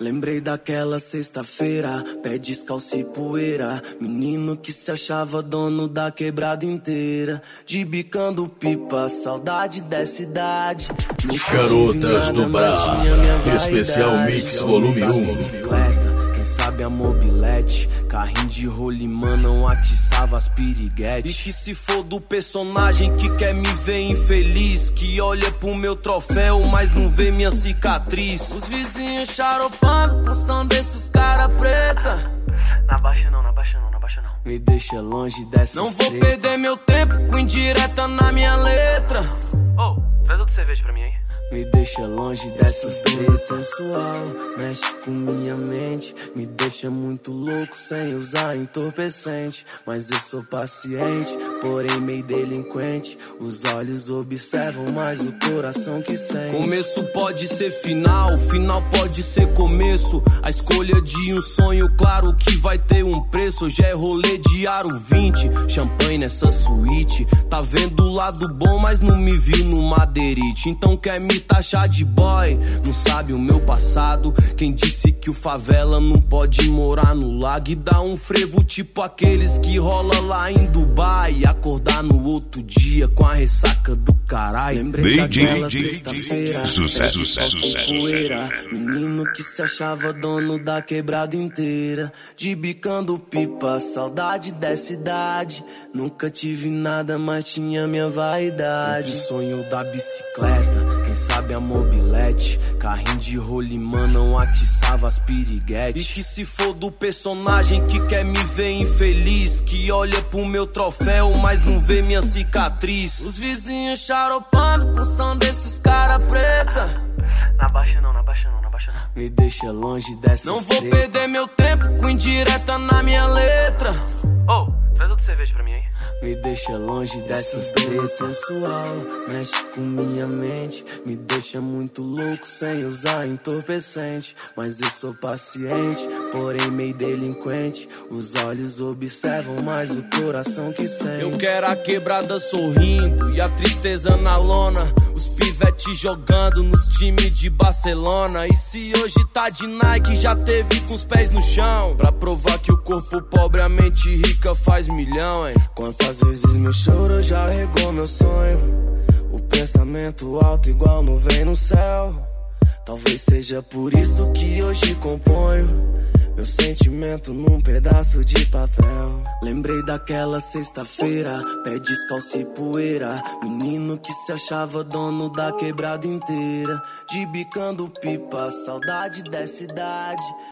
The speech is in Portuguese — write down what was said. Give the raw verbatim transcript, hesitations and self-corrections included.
Lembrei daquela sexta-feira, pé descalço e poeira. Menino que se achava dono da quebrada inteira. De bicando pipa, saudade dessa idade. Garotas do Bra, especial Mix volume um. Quem sabe a mobilete, carrinho de rolimã não atiçava as piriguetes. E que se for do personagem que quer me ver infeliz, que olha pro meu troféu, mas não vê minha cicatriz. Os vizinhos charopando com som desses cara preta. Na baixa não, na baixa não, na baixa não. Me deixa longe dessa. Não vou perder meu tempo com indireta na minha letra. Ô, oh, traz outra cerveja pra mim, hein? Me deixa longe dessas três sensual, mexe com minha mente, me deixa muito louco sem usar entorpecente. Mas eu sou paciente, porém meio delinquente. Os olhos observam, mas o coração que sente. Começo pode ser final, final pode ser começo. A escolha de um sonho, claro que vai ter um preço. Hoje é rolê de aro vinte, champanhe nessa suíte. Tá vendo o lado bom, mas não me viu no madeirite. Então quer me taxar de boy, não sabe o meu passado. Quem disse que o favela não pode morar no lago e dar um frevo tipo aqueles que rola lá em Dubai e acordar no outro dia com a ressaca do caralho. Lembrei daquela sexta-feira, sucesso, sucesso, poeira. Menino que se achava dono da quebrada inteira. De bicando pipa, saudade dessa idade. Nunca tive nada, mas tinha minha vaidade. Entre o sonho da bicicleta, quem sabe a mobilete, carrinho de rolimã não atiçava as piriguetes. E que se for do personagem que quer me ver infeliz, que olha pro meu troféu, mas não vê minha cicatriz. Os vizinhos charopando com som desses cara preta. Na baixa não, na baixa não, na baixa não. Me deixa longe dessas. Não vou treta. perder meu tempo com indireta na minha letra. Ô, oh, traz outra cerveja pra mim, hein? Me deixa longe dessas três sensual, mexe com minha mente, me deixa muito louco sem usar entorpecente. Mas eu sou paciente, porém meio delinquente. Os olhos observam, mas o coração que sente. Eu quero a quebrada sorrindo e a tristeza na lona. Os pivetes jogando nos times de Barcelona. E se hoje tá de Nike, já teve com os pés no chão, pra provar que o corpo pobre, a mente rica faz milhão, hein? Quantas vezes meu choro já regou meu sonho. O pensamento alto igual nuvem no céu. Talvez seja por isso que hoje componho meu sentimento num pedaço de papel. Lembrei daquela sexta-feira, pé descalço e poeira. Menino que se achava dono da quebrada inteira. De bicando pipa, saudade dessa idade.